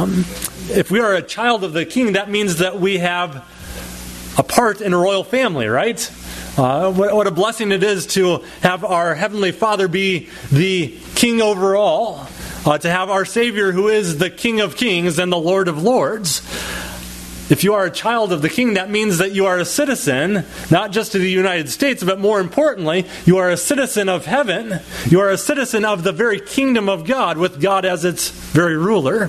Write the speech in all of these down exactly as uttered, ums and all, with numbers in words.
Um, if we are a child of the King, that means that we have a part in a royal family, right? Uh, what, what a blessing it is to have our Heavenly Father be the King over all, uh, to have our Savior who is the King of Kings and the Lord of Lords. If you are a child of the King, that means that you are a citizen, not just of the United States, but more importantly, you are a citizen of heaven. You are a citizen of the very kingdom of God, with God as its very ruler.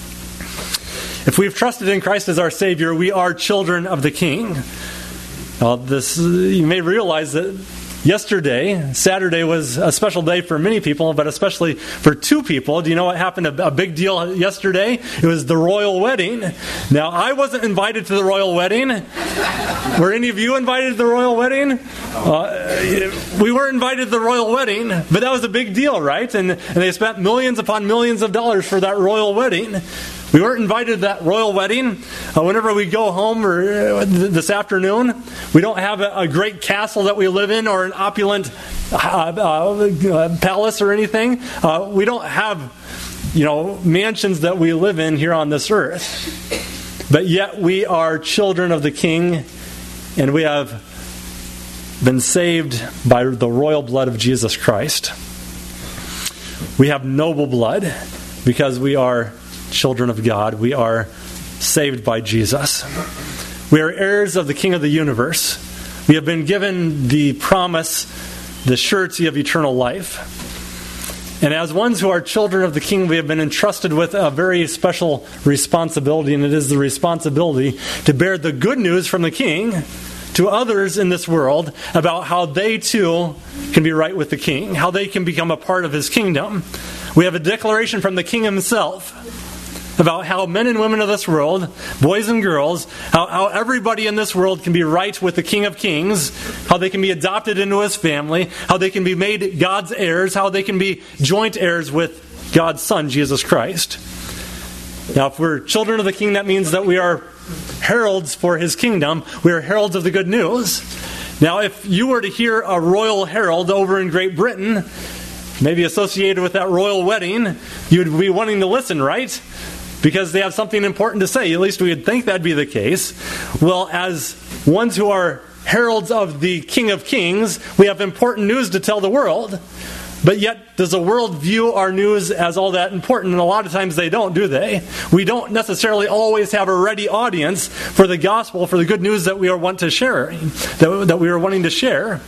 If we've trusted in Christ as our Savior, we are children of the King. Now, this, you may realize that yesterday, Saturday, was a special day for many people, but especially for two people. Do you know what happened? A, a big deal yesterday? It was the royal wedding. Now, I wasn't invited to the royal wedding. Were any of you invited to the royal wedding? Uh, we weren't invited to the royal wedding, but that was a big deal, right? And, and they spent millions upon millions of dollars for that royal wedding. We weren't invited to that royal wedding. Uh, whenever we go home or uh, this afternoon, we don't have a, a great castle that we live in or an opulent uh, uh, palace or anything. Uh, we don't have, you know, mansions that we live in here on this earth. But yet we are children of the King, and we have been saved by the royal blood of Jesus Christ. We have noble blood because we are children of God. We are saved by Jesus. We are heirs of the King of the universe. We have been given the promise, the surety of eternal life. And as ones who are children of the King, we have been entrusted with a very special responsibility, and it is the responsibility to bear the good news from the King to others in this world about how they too can be right with the King, how they can become a part of His kingdom. We have a declaration from the King Himself about how men and women of this world, boys and girls, how, how everybody in this world can be right with the King of Kings, how they can be adopted into His family, how they can be made God's heirs, how they can be joint heirs with God's Son, Jesus Christ. Now, if we're children of the King, that means that we are heralds for His kingdom. We are heralds of the good news. Now, if you were to hear a royal herald over in Great Britain, maybe associated with that royal wedding, you'd be wanting to listen, right? Because they have something important to say. At least we would think that'd be the case. Well, as ones who are heralds of the King of Kings, we have important news to tell the world. But yet, does the world view our news as all that important? And a lot of times they don't, do they? We don't necessarily always have a ready audience for the gospel, for the good news that we are want to share, that, that we are wanting to share.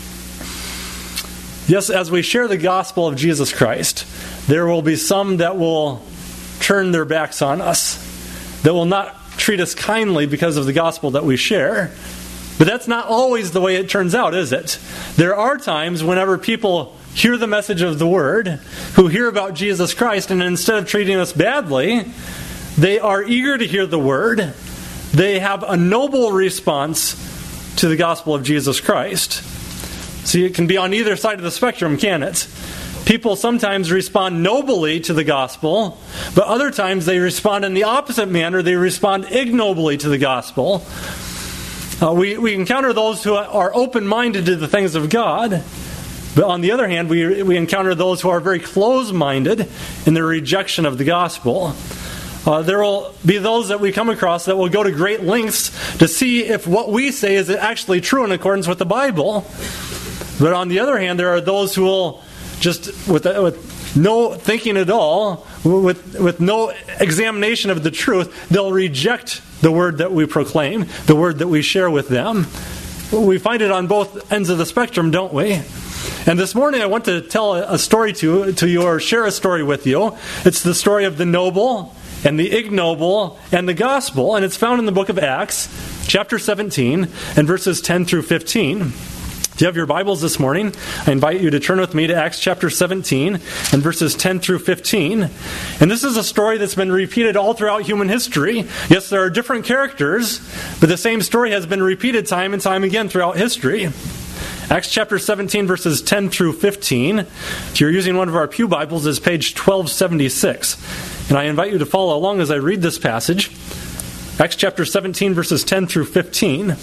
Yes, as we share the gospel of Jesus Christ, there will be some that will turn their backs on us, that will not treat us kindly because of the gospel that we share. But that's not always the way it turns out, is it? There are times whenever people hear the message of the Word, who hear about Jesus Christ, and instead of treating us badly, they are eager to hear the Word. They have a noble response to the gospel of Jesus Christ. See, it can be on either side of the spectrum, can it? People sometimes respond nobly to the gospel, but other times they respond in the opposite manner. They respond ignobly to the gospel. Uh, we, we encounter those who are open-minded to the things of God, but on the other hand, we, we encounter those who are very close-minded in their rejection of the gospel. Uh, there will be those that we come across that will go to great lengths to see if what we say is actually true in accordance with the Bible. But on the other hand, there are those who will just, with, with no thinking at all, with, with no examination of the truth, they'll reject the word that we proclaim, the word that we share with them. We find it on both ends of the spectrum, don't we? And this morning I want to tell a story to, to you, or share a story with you. It's the story of the noble and the ignoble and the gospel, and it's found in the book of Acts, chapter seventeen, and verses ten through fifteen. If you have your Bibles this morning, I invite you to turn with me to Acts chapter seventeen and verses ten through fifteen. And this is a story that's been repeated all throughout human history. Yes, there are different characters, but the same story has been repeated time and time again throughout history. Acts chapter seventeen, verses ten through fifteen. If you're using one of our pew Bibles, is page twelve seventy-six. And I invite you to follow along as I read this passage. Acts chapter seventeen, verses ten through fifteen.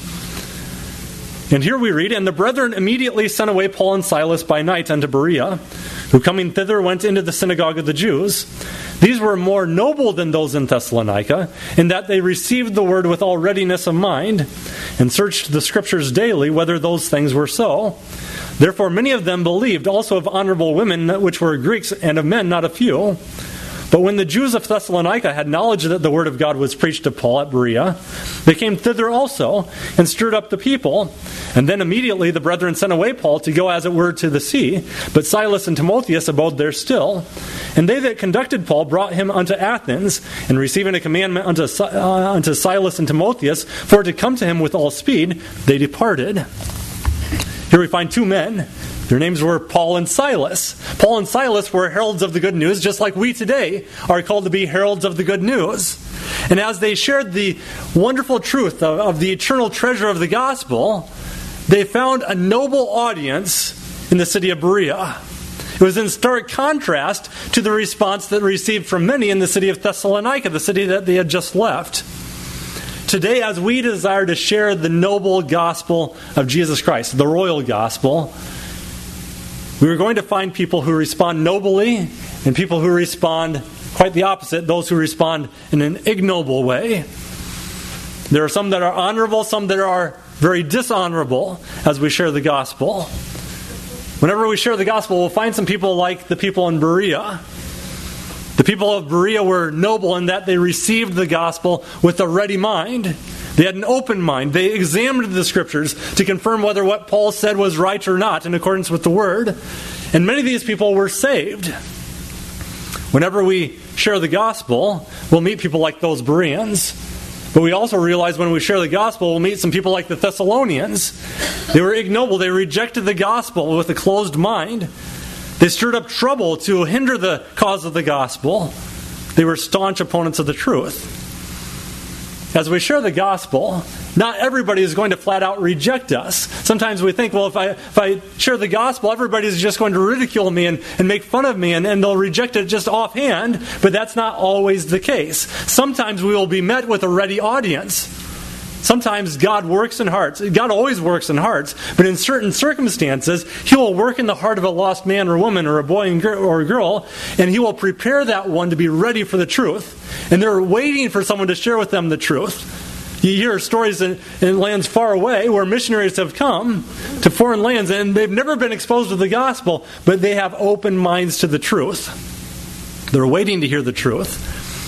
And here we read, "And the brethren immediately sent away Paul and Silas by night unto Berea, who coming thither went into the synagogue of the Jews. These were more noble than those in Thessalonica, in that they received the word with all readiness of mind, and searched the Scriptures daily whether those things were so. Therefore many of them believed, also of honorable women, which were Greeks, and of men not a few. But when the Jews of Thessalonica had knowledge that the word of God was preached to Paul at Berea, they came thither also, and stirred up the people. And then immediately the brethren sent away Paul to go as it were to the sea, but Silas and Timotheus abode there still. And they that conducted Paul brought him unto Athens, and receiving a commandment unto, uh, unto Silas and Timotheus for to come to him with all speed, they departed. Here we find two men. Their names were Paul and Silas. Paul and Silas were heralds of the good news, just like we today are called to be heralds of the good news. And as they shared the wonderful truth of, of the eternal treasure of the gospel, they found a noble audience in the city of Berea. It was in stark contrast to the response that they received from many in the city of Thessalonica, the city that they had just left. Today, as we desire to share the noble gospel of Jesus Christ, the royal gospel, we are going to find people who respond nobly and people who respond quite the opposite, those who respond in an ignoble way. There are some that are honorable, some that are very dishonorable as we share the gospel. Whenever we share the gospel, we'll find some people like the people in Berea. The people of Berea were noble in that they received the gospel with a ready mind. They had an open mind. They examined the Scriptures to confirm whether what Paul said was right or not in accordance with the Word. And many of these people were saved. Whenever we share the gospel, we'll meet people like those Bereans. But we also realize when we share the gospel, we'll meet some people like the Thessalonians. They were ignoble. They rejected the gospel with a closed mind. They stirred up trouble to hinder the cause of the gospel. They were staunch opponents of the truth. As we share the gospel, not everybody is going to flat out reject us. Sometimes we think, well, if I if I share the gospel, everybody's just going to ridicule me and, and make fun of me, and, and they'll reject it just offhand, but that's not always the case. Sometimes we will be met with a ready audience. Sometimes God works in hearts. God always works in hearts, but in certain circumstances, He will work in the heart of a lost man or woman or a boy or a girl, and He will prepare that one to be ready for the truth. And they're waiting for someone to share with them the truth. You hear stories in, in lands far away where missionaries have come to foreign lands and they've never been exposed to the gospel, but they have open minds to the truth. They're waiting to hear the truth.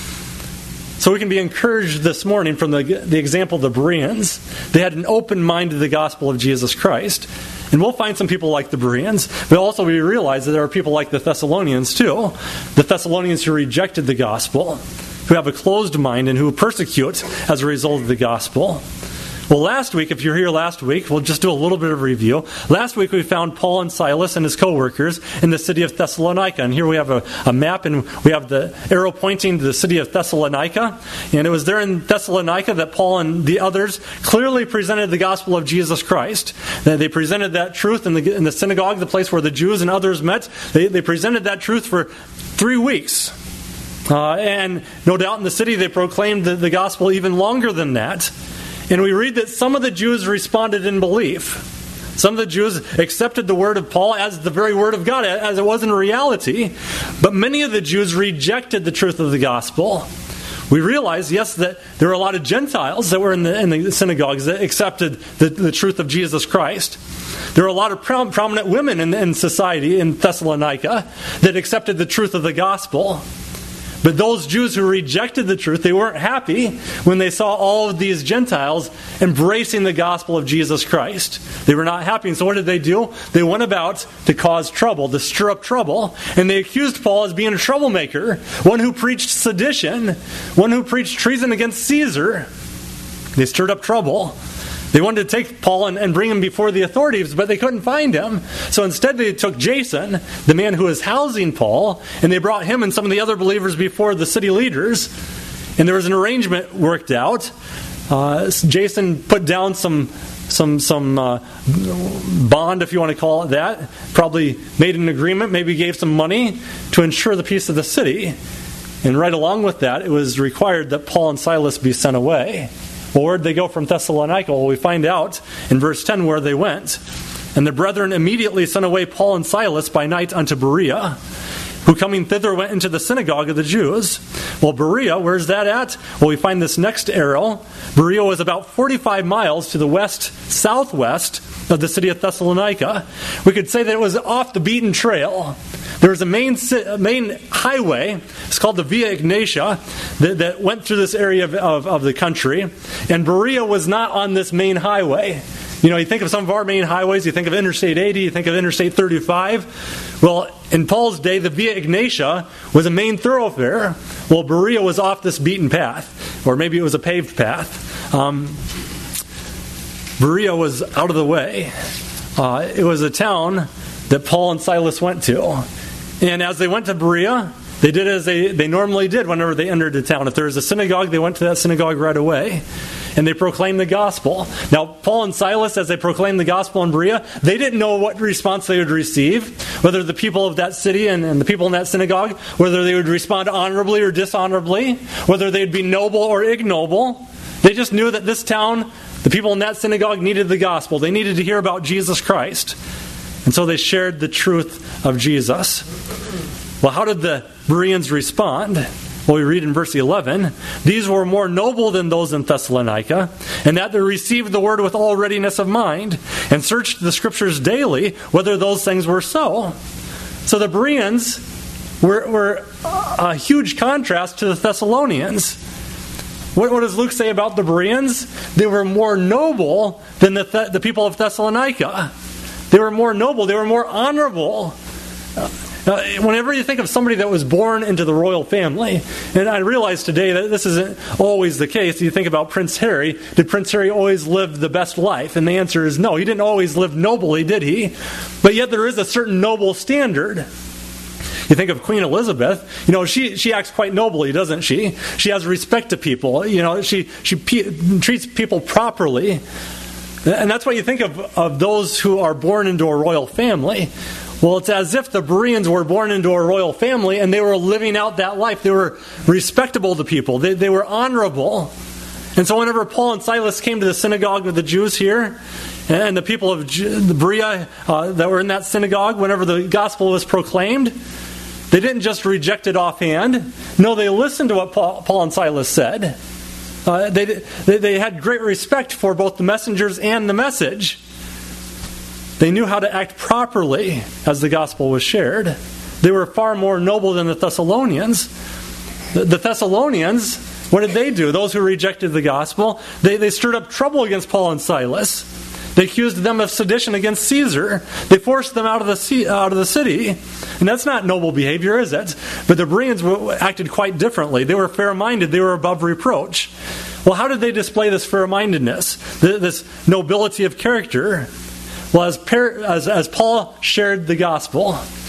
So we can be encouraged this morning from the, the example of the Bereans. They had an open mind to the gospel of Jesus Christ. And we'll find some people like the Bereans, but also we realize that there are people like the Thessalonians too. The Thessalonians who rejected the gospel, who have a closed mind and who persecute as a result of the gospel. Well, last week, if you're here last week, we'll just do a little bit of review. Last week we found Paul and Silas and his co-workers in the city of Thessalonica. And here we have a, a map and we have the arrow pointing to the city of Thessalonica. And it was there in Thessalonica that Paul and the others clearly presented the gospel of Jesus Christ. They presented that truth in the, in the synagogue, the place where the Jews and others met. They, they presented that truth for three weeks. Uh, and no doubt in the city they proclaimed the, the gospel even longer than that. And we read that some of the Jews responded in belief. Some of the Jews accepted the word of Paul as the very word of God, as it was in reality. But many of the Jews rejected the truth of the gospel. We realize, yes, that there were a lot of Gentiles that were in the, in the synagogues that accepted the, the truth of Jesus Christ. There were a lot of pro- prominent women in, in society in Thessalonica that accepted the truth of the gospel. But those Jews who rejected the truth, they weren't happy when they saw all of these Gentiles embracing the gospel of Jesus Christ. They were not happy. And so what did they do? They went about to cause trouble, to stir up trouble. And they accused Paul as being a troublemaker, one who preached sedition, one who preached treason against Caesar. They stirred up trouble. They wanted to take Paul and, and bring him before the authorities, but they couldn't find him. So instead they took Jason, the man who was housing Paul, and they brought him and some of the other believers before the city leaders. And there was an arrangement worked out. Uh, Jason put down some some some uh, bond, if you want to call it that. Probably made an agreement, maybe gave some money to ensure the peace of the city. And right along with that, it was required that Paul and Silas be sent away. Well, where'd they go from Thessalonica? Well, we find out in verse ten where they went. And the brethren immediately sent away Paul and Silas by night unto Berea. who coming thither went into the synagogue of the Jews. Well, Berea, where's that at? Well, we find this next arrow. Berea was about forty-five miles to the west-southwest of the city of Thessalonica. We could say that it was off the beaten trail. There was a main main highway, it's called the Via Egnatia, that, that went through this area of, of, of the country. And Berea was not on this main highway. You know, you think of some of our main highways, you think of Interstate eighty, you think of Interstate thirty-five. Well, in Paul's day, the Via Egnatia was a main thoroughfare. Well, Berea was off this beaten path, or maybe it was a paved path. Um, Berea was out of the way. Uh, it was a town that Paul and Silas went to. And as they went to Berea, they did as they, they normally did whenever they entered the town. If there was a synagogue, they went to that synagogue right away. And they proclaimed the gospel. Now, Paul and Silas, as they proclaimed the gospel in Berea, they didn't know what response they would receive. Whether the people of that city and, and the people in that synagogue, whether they would respond honorably or dishonorably, whether they'd be noble or ignoble. They just knew that this town, the people in that synagogue, needed the gospel. They needed to hear about Jesus Christ. And so they shared the truth of Jesus. Well, how did the Bereans respond? Well, we read in verse eleven, these were more noble than those in Thessalonica, and that they received the word with all readiness of mind, and searched the scriptures daily, whether those things were so. So the Bereans were, were a huge contrast to the Thessalonians. What, what does Luke say about the Bereans? They were more noble than the, the, the people of Thessalonica. They were more noble. They were more honorable. Uh, whenever you think of somebody that was born into the royal family, and I realize today that this isn't always the case. You think about Prince Harry. Did Prince Harry always live the best life? And the answer is no. He didn't always live nobly, did he? But yet there is a certain noble standard. You think of Queen Elizabeth, you know, she, she acts quite nobly, doesn't she? She has respect to people. You know, she, she pe- treats people properly. And that's why you think of, of those who are born into a royal family. Well, it's as if the Bereans were born into a royal family and they were living out that life. They were respectable to people. They, they were honorable. And so whenever Paul and Silas came to the synagogue of the Jews here, and the people of the Berea uh, that were in that synagogue, whenever the gospel was proclaimed, they didn't just reject it offhand. No, they listened to what Paul, Paul and Silas said. Uh, they, they they had great respect for both the messengers and the message. They knew how to act properly as the gospel was shared. They were far more noble than the Thessalonians. The, the Thessalonians, what did they do? Those who rejected the gospel, they, they stirred up trouble against Paul and Silas. They accused them of sedition against Caesar. They forced them out of the out of the city. And that's not noble behavior, is it? But the Bereans acted quite differently. They were fair-minded. They were above reproach. Well, how did they display this fair-mindedness, this nobility of character? Well, as, as, as Paul shared the gospel,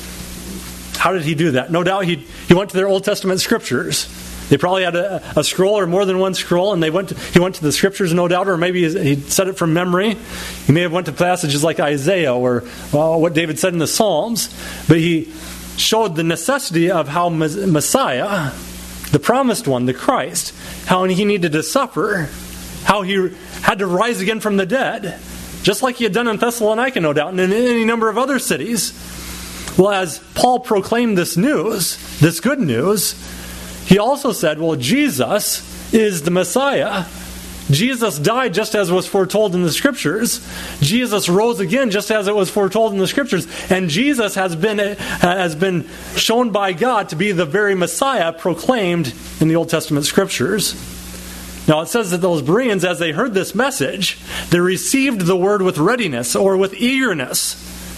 how did he do that? No doubt he, he went to their Old Testament scriptures. They probably had a, a scroll or more than one scroll, and they went. To, he went to the scriptures, no doubt, or maybe he said it from memory. He may have went to passages like Isaiah or well, what David said in the Psalms, but he showed the necessity of how Messiah, the promised one, the Christ, how he needed to suffer, how he had to rise again from the dead, just like he had done in Thessalonica, no doubt, and in any number of other cities. Well, as Paul proclaimed this news, this good news, he also said, well, Jesus is the Messiah. Jesus died just as was foretold in the Scriptures. Jesus rose again just as it was foretold in the Scriptures. And Jesus has been, has been shown by God to be the very Messiah proclaimed in the Old Testament Scriptures. Now it says that those Bereans, as they heard this message, they received the word with readiness or with eagerness.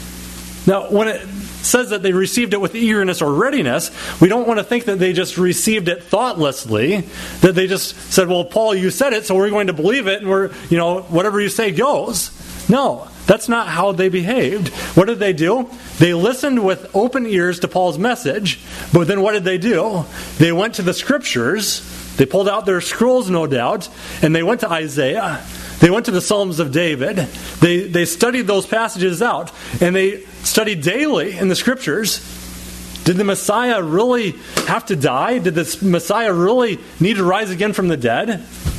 Now when it says that they received it with eagerness or readiness, we don't want to think that they just received it thoughtlessly, that they just said, well, Paul, you said it, so we're going to believe it, and we're, you know, whatever you say goes. No, that's not how they behaved. What did they do? They listened with open ears to Paul's message, but then what did they do? They went to the Scriptures, they pulled out their scrolls, no doubt, and they went to Isaiah. They went to the Psalms of David. They they studied those passages out. And they studied daily in the Scriptures. Did the Messiah really have to die? Did the Messiah really need to rise again from the dead?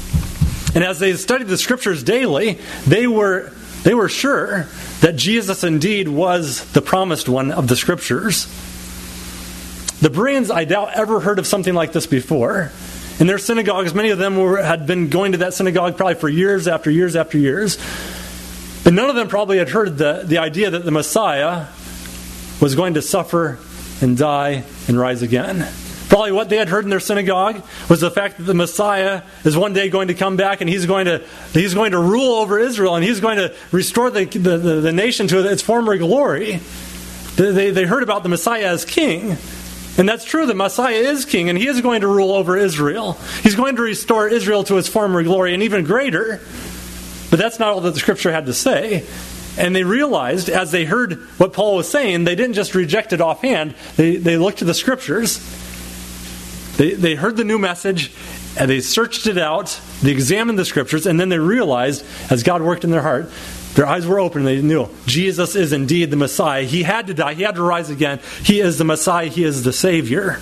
And as they studied the Scriptures daily, they were they were sure that Jesus indeed was the promised one of the Scriptures. The Bereans, I doubt, ever heard of something like this before. In their synagogues, many of them were, had been going to that synagogue probably for years after years after years. But none of them probably had heard the, the idea that the Messiah was going to suffer and die and rise again. Probably what they had heard in their synagogue was the fact that the Messiah is one day going to come back and he's going to he's going to rule over Israel and he's going to restore the, the, the, the nation to its former glory. They, they heard about the Messiah as king. And that's true, the Messiah is king and he is going to rule over Israel. He's going to restore Israel to its former glory and even greater. But that's not all that the scripture had to say. And they realized, as they heard what Paul was saying, they didn't just reject it offhand. They, they looked to the scriptures. They, they heard the new message, and they searched it out. They examined the scriptures, and then they realized, as God worked in their heart, their eyes were open, and they knew Jesus is indeed the Messiah. He had to die. He had to rise again. He is the Messiah. He is the Savior.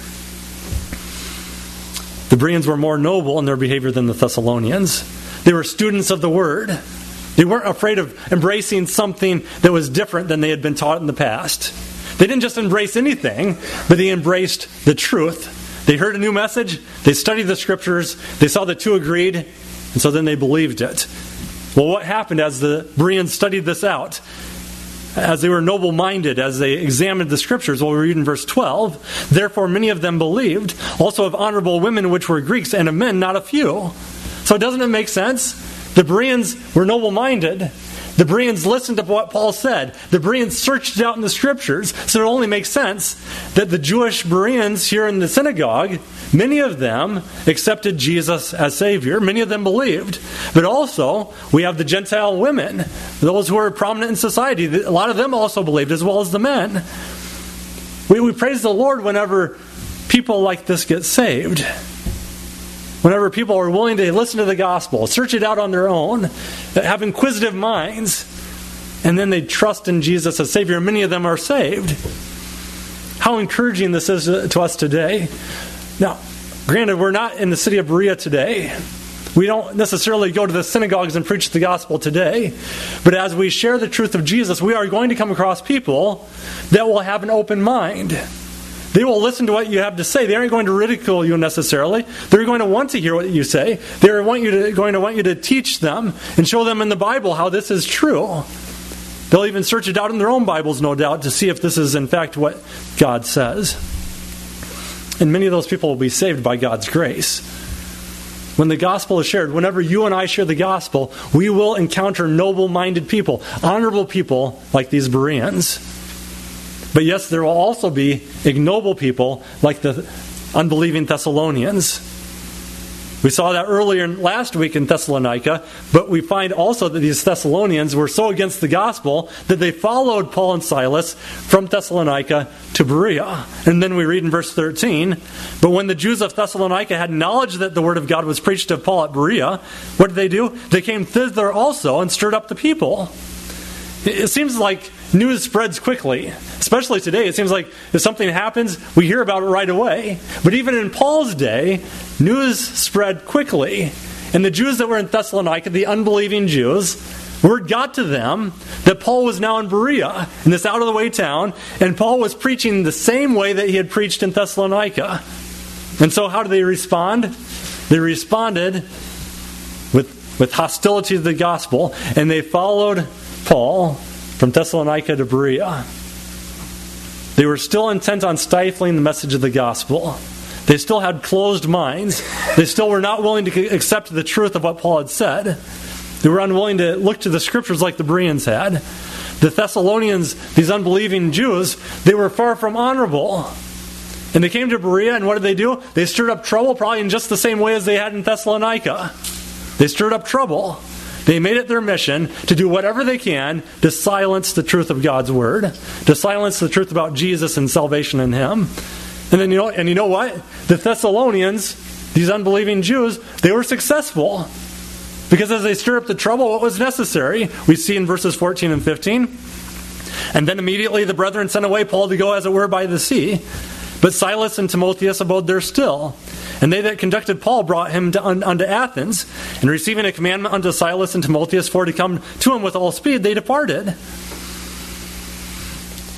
The Bereans were more noble in their behavior than the Thessalonians. They were students of the Word. They weren't afraid of embracing something that was different than they had been taught in the past. They didn't just embrace anything, but they embraced the truth. They heard a new message, they studied the scriptures, they saw the two agreed, and so then they believed it. Well, what happened as the Bereans studied this out? As they were noble-minded, as they examined the scriptures, well, we read in verse twelve, therefore many of them believed, also of honorable women which were Greeks, and of men not a few. So doesn't it make sense? The Bereans were noble-minded. The Bereans listened to what Paul said. The Bereans searched it out in the scriptures. So it only makes sense that the Jewish Bereans here in the synagogue, many of them accepted Jesus as Savior. Many of them believed. But also, we have the Gentile women, those who are prominent in society. A lot of them also believed, as well as the men. We, we praise the Lord whenever people like this get saved. Whenever people are willing to listen to the gospel, search it out on their own, have inquisitive minds, and then they trust in Jesus as Savior, and many of them are saved. How encouraging this is to us today. Now, granted, we're not in the city of Berea today. We don't necessarily go to the synagogues and preach the gospel today. But as we share the truth of Jesus, we are going to come across people that will have an open mind. They will listen to what you have to say. They aren't going to ridicule you necessarily. They're going to want to hear what you say. They're want you to, going to want you to teach them and show them in the Bible how this is true. They'll even search it out in their own Bibles, no doubt, to see if this is in fact what God says. And many of those people will be saved by God's grace. When the gospel is shared, whenever you and I share the gospel, we will encounter noble-minded people, honorable people like these Bereans. But yes, there will also be ignoble people like the unbelieving Thessalonians. We saw that earlier last week in Thessalonica, but we find also that these Thessalonians were so against the gospel that they followed Paul and Silas from Thessalonica to Berea. And then we read in verse thirteen, but when the Jews of Thessalonica had knowledge that the word of God was preached of Paul at Berea, what did they do? They came thither also and stirred up the people. It seems like news spreads quickly, especially today. It seems like if something happens, we hear about it right away. But even in Paul's day, news spread quickly. And the Jews that were in Thessalonica, the unbelieving Jews, word got to them that Paul was now in Berea, in this out-of-the-way town, and Paul was preaching the same way that he had preached in Thessalonica. And so how did they respond? They responded with, with hostility to the gospel, and they followed Paul from Thessalonica to Berea. They were still intent on stifling the message of the gospel. They still had closed minds. They still were not willing to accept the truth of what Paul had said. They were unwilling to look to the scriptures like the Bereans had. The Thessalonians, these unbelieving Jews, they were far from honorable. And they came to Berea, and what did they do? They stirred up trouble, probably in just the same way as they had in Thessalonica. They stirred up trouble. They made it their mission to do whatever they can to silence the truth of God's word, to silence the truth about Jesus and salvation in Him. And then you know, and you know what? The Thessalonians, these unbelieving Jews, they were successful. Because as they stirred up the trouble, what was necessary? We see in verses fourteen and fifteen. And then immediately the brethren sent away Paul to go as it were by the sea. But Silas and Timotheus abode there still. And they that conducted Paul brought him to, un, unto Athens. And receiving a commandment unto Silas and Timotheus for to come to him with all speed, they departed.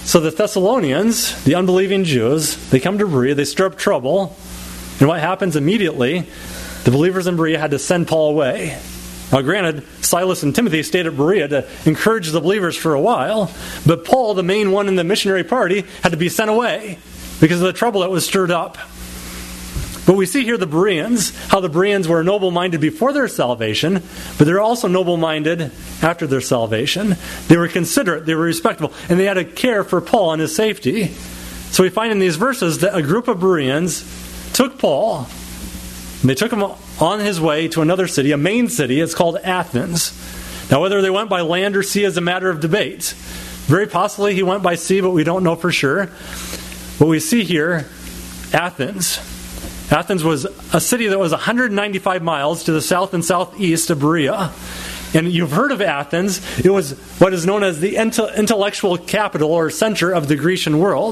So the Thessalonians, the unbelieving Jews, they come to Berea, they stir up trouble, and what happens immediately? The believers in Berea had to send Paul away. Now granted, Silas and Timothy stayed at Berea to encourage the believers for a while, but Paul, the main one in the missionary party, had to be sent away because of the trouble that was stirred up. But we see here the Bereans, how the Bereans were noble-minded before their salvation, but they're also noble-minded after their salvation. They were considerate, they were respectful, and they had a care for Paul and his safety. So we find in these verses that a group of Bereans took Paul, and they took him on his way to another city, a main city. It's called Athens. Now whether they went by land or sea is a matter of debate. Very possibly he went by sea, but we don't know for sure. But we see here, Athens. Athens was a city that was one hundred ninety-five miles to the south and southeast of Berea. And you've heard of Athens. It was what is known as the intellectual capital or center of the Grecian world,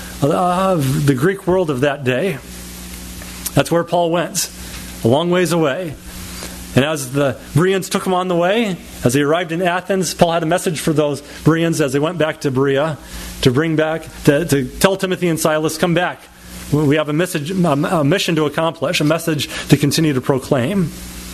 of the Greek world of that day. That's where Paul went, a long ways away. And as the Bereans took him on the way, as they arrived in Athens, Paul had a message for those Bereans as they went back to Berea to bring back, to, to tell Timothy and Silas, come back. We have a message, a mission to accomplish, a message to continue to proclaim.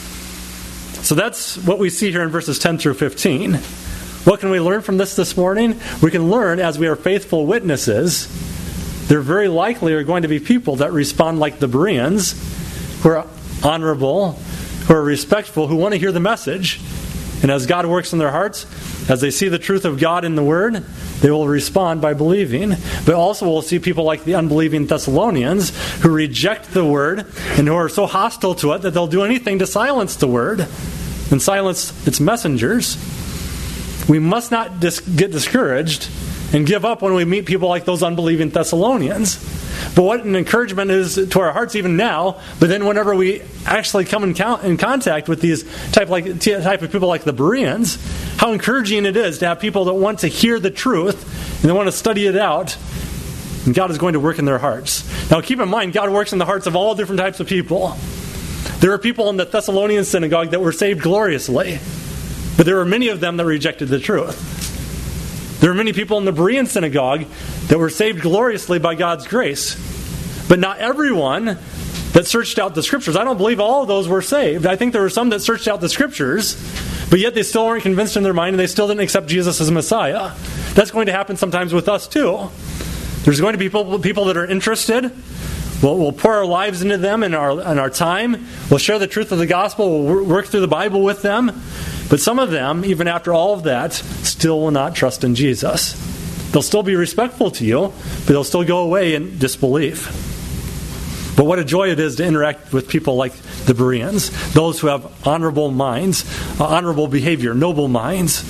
So that's what we see here in verses ten through fifteen. What can we learn from this this morning? We can learn, as we are faithful witnesses, there very likely are going to be people that respond like the Bereans, who are honorable, who are respectful, who want to hear the message. And as God works in their hearts, as they see the truth of God in the Word, they will respond by believing. But also we'll see people like the unbelieving Thessalonians who reject the Word and who are so hostile to it that they'll do anything to silence the Word and silence its messengers. We must not dis- get discouraged and give up when we meet people like those unbelieving Thessalonians. But what an encouragement is to our hearts even now, but then whenever we actually come in, count, in contact with these type, like, type of people like the Bereans, how encouraging it is to have people that want to hear the truth and they want to study it out, and God is going to work in their hearts. Now keep in mind, God works in the hearts of all different types of people. There are people in the Thessalonian synagogue that were saved gloriously, but there were many of them that rejected the truth. There are many people in the Berean synagogue that were saved gloriously by God's grace. But not everyone that searched out the Scriptures. I don't believe all of those were saved. I think there were some that searched out the Scriptures, but yet they still weren't convinced in their mind and they still didn't accept Jesus as Messiah. That's going to happen sometimes with us too. There's going to be people, people that are interested. We'll, we'll pour our lives into them and our, and our time. We'll share the truth of the gospel. We'll work through the Bible with them. But some of them, even after all of that, still will not trust in Jesus. They'll still be respectful to you, but they'll still go away in disbelief. But what a joy it is to interact with people like the Bereans, those who have honorable minds, uh, honorable behavior, noble minds.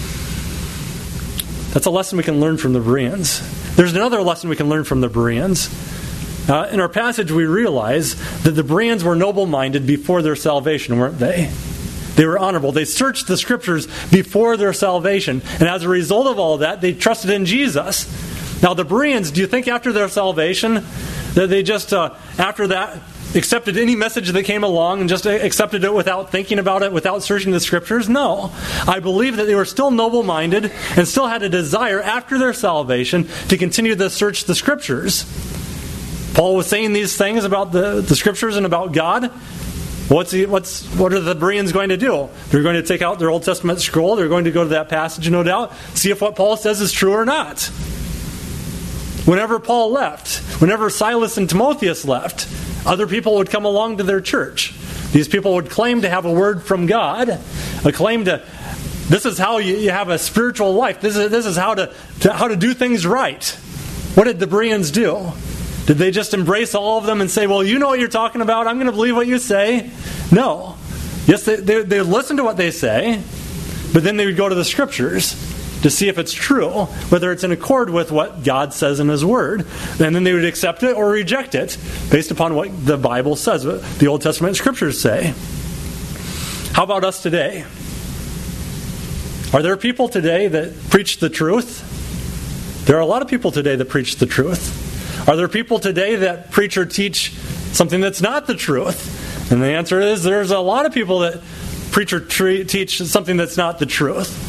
That's a lesson we can learn from the Bereans. There's another lesson we can learn from the Bereans. Uh, in our passage, we realize that the Bereans were noble-minded before their salvation, weren't they? They were honorable. They searched the Scriptures before their salvation. And as a result of all that, they trusted in Jesus. Now the Bereans, do you think after their salvation, that they just, uh, after that, accepted any message that came along and just accepted it without thinking about it, without searching the Scriptures? No. I believe that they were still noble-minded and still had a desire after their salvation to continue to search the Scriptures. Paul was saying these things about the, the Scriptures and about God. What's he, what's what are the Bereans going to do? They're going to take out their Old Testament scroll. They're going to go to that passage, no doubt, see if what Paul says is true or not. Whenever Paul left, whenever Silas and Timotheus left, other people would come along to their church. These people would claim to have a word from God, a claim to, this is how you, you have a spiritual life. This is this is how to, to how to do things right. What did the Bereans do? Did they just embrace all of them and say, well, you know what you're talking about, I'm going to believe what you say? No. Yes, they, they, they would listen to what they say, but then they would go to the Scriptures to see if it's true, whether it's in accord with what God says in His Word. And then they would accept it or reject it based upon what the Bible says, what the Old Testament Scriptures say. How about us today? Are there people today that preach the truth? There are a lot of people today that preach the truth. Are there people today that preach or teach something that's not the truth? And the answer is there's a lot of people that preach or tre- teach something that's not the truth.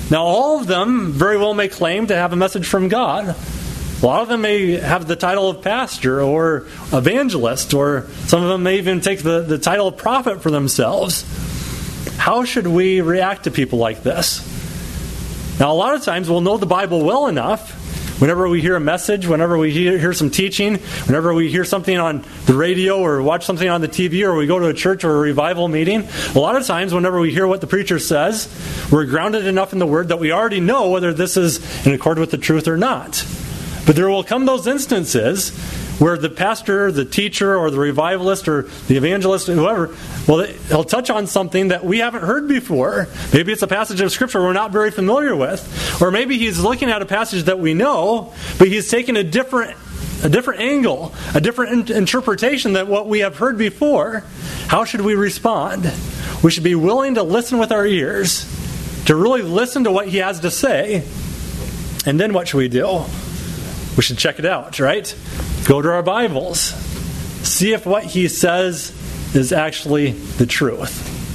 Now, all of them very well may claim to have a message from God. A lot of them may have the title of pastor or evangelist, or some of them may even take the, the title of prophet for themselves. How should we react to people like this? Now, a lot of times we'll know the Bible well enough. Whenever we hear a message, whenever we hear, hear some teaching, whenever we hear something on the radio or watch something on the T V, or we go to a church or a revival meeting, a lot of times whenever we hear what the preacher says, we're grounded enough in the Word that we already know whether this is in accord with the truth or not. But there will come those instances where the pastor, the teacher, or the revivalist, or the evangelist, whoever, well, he'll touch on something that we haven't heard before. Maybe it's a passage of Scripture we're not very familiar with. Or maybe he's looking at a passage that we know, but he's taking a different a different angle, a different in- interpretation than what we have heard before. How should we respond? We should be willing to listen with our ears, to really listen to what he has to say. And then what should we do? We should check it out, right? Go to our Bibles. See if what he says is actually the truth.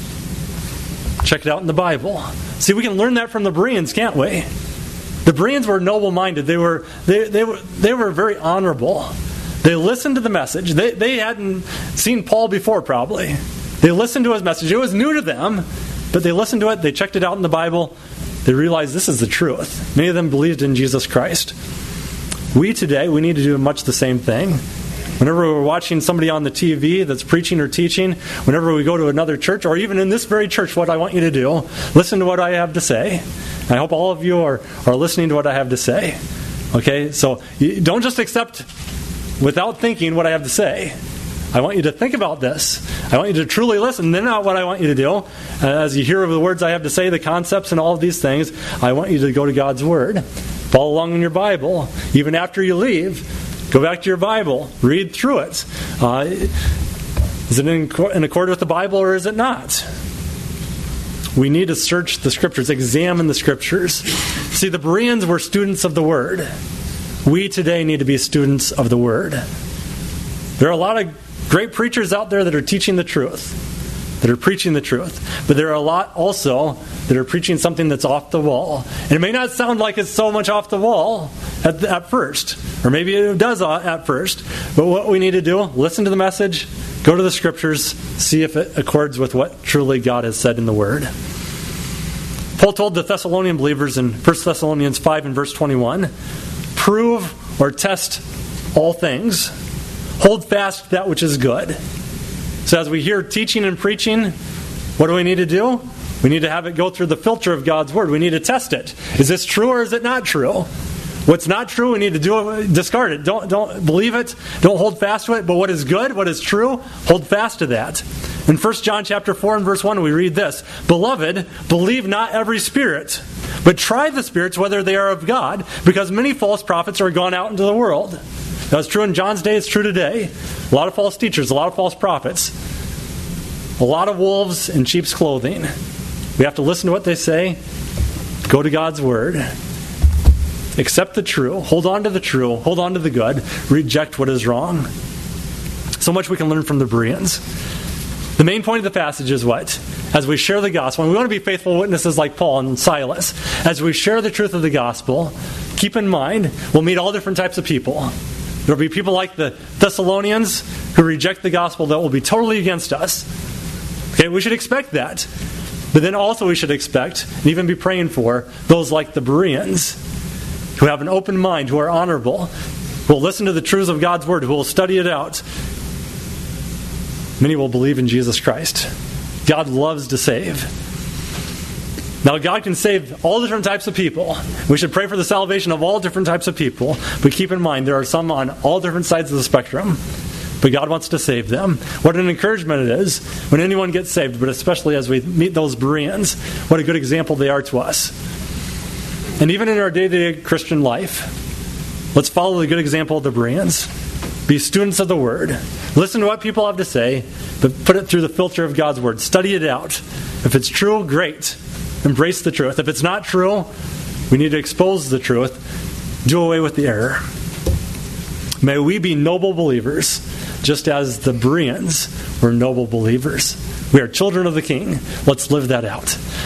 Check it out in the Bible. See, we can learn that from the Bereans, can't we? The Bereans were noble-minded. They were they, they were they were very honorable. They listened to the message. They they hadn't seen Paul before, probably. They listened to his message. It was new to them, but they listened to it. They checked it out in the Bible. They realized this is the truth. Many of them believed in Jesus Christ. We today, we need to do much the same thing. Whenever we're watching somebody on the T V that's preaching or teaching, whenever we go to another church, or even in this very church, what I want you to do, listen to what I have to say. I hope all of you are, are listening to what I have to say. Okay, so you don't just accept without thinking what I have to say. I want you to think about this. I want you to truly listen. Then what I want you to do, uh, as you hear of the words I have to say, the concepts and all of these things, I want you to go to God's Word. Follow along in your Bible. Even after you leave, go back to your Bible. Read through it. Uh, is it in, in accord with the Bible or is it not? We need to search the Scriptures, examine the Scriptures. See, the Bereans were students of the Word. We today need to be students of the Word. There are a lot of great preachers out there that are teaching the truth, that are preaching the truth. But there are a lot also that are preaching something that's off the wall. And it may not sound like it's so much off the wall at, the, at first. Or maybe it does at first. But what we need to do, listen to the message, go to the Scriptures, see if it accords with what truly God has said in the Word. Paul told the Thessalonian believers in First Thessalonians five and verse twenty-one, prove or test all things. Hold fast that which is good. So as we hear teaching and preaching, what do we need to do? We need to have it go through the filter of God's Word. We need to test it. Is this true or is it not true? What's not true, we need to do discard it. Don't don't believe it. Don't hold fast to it. But what is good, what is true, hold fast to that. In First John chapter four and verse one, we read this, Beloved, believe not every spirit, but try the spirits whether they are of God, because many false prophets are gone out into the world. That was true in John's day, it's true today. A lot of false teachers, a lot of false prophets. A lot of wolves in sheep's clothing. We have to listen to what they say. Go to God's Word. Accept the true. Hold on to the true. Hold on to the good. Reject what is wrong. So much we can learn from the Bereans. The main point of the passage is what? As we share the gospel, and we want to be faithful witnesses like Paul and Silas, as we share the truth of the gospel, keep in mind, we'll meet all different types of people. There will be people like the Thessalonians who reject the gospel that will be totally against us. Okay, we should expect that. But then also we should expect, and even be praying for, those like the Bereans, who have an open mind, who are honorable, who will listen to the truths of God's Word, who will study it out. Many will believe in Jesus Christ. God loves to save. Now, God can save all different types of people. We should pray for the salvation of all different types of people. But keep in mind, there are some on all different sides of the spectrum. But God wants to save them. What an encouragement it is when anyone gets saved, but especially as we meet those Bereans. What a good example they are to us. And even in our day-to-day Christian life, let's follow the good example of the Bereans. Be students of the Word. Listen to what people have to say, but put it through the filter of God's Word. Study it out. If it's true, great. Embrace the truth. If it's not true, we need to expose the truth. Do away with the error. May we be noble believers, just as the Bereans were noble believers. We are children of the King. Let's live that out.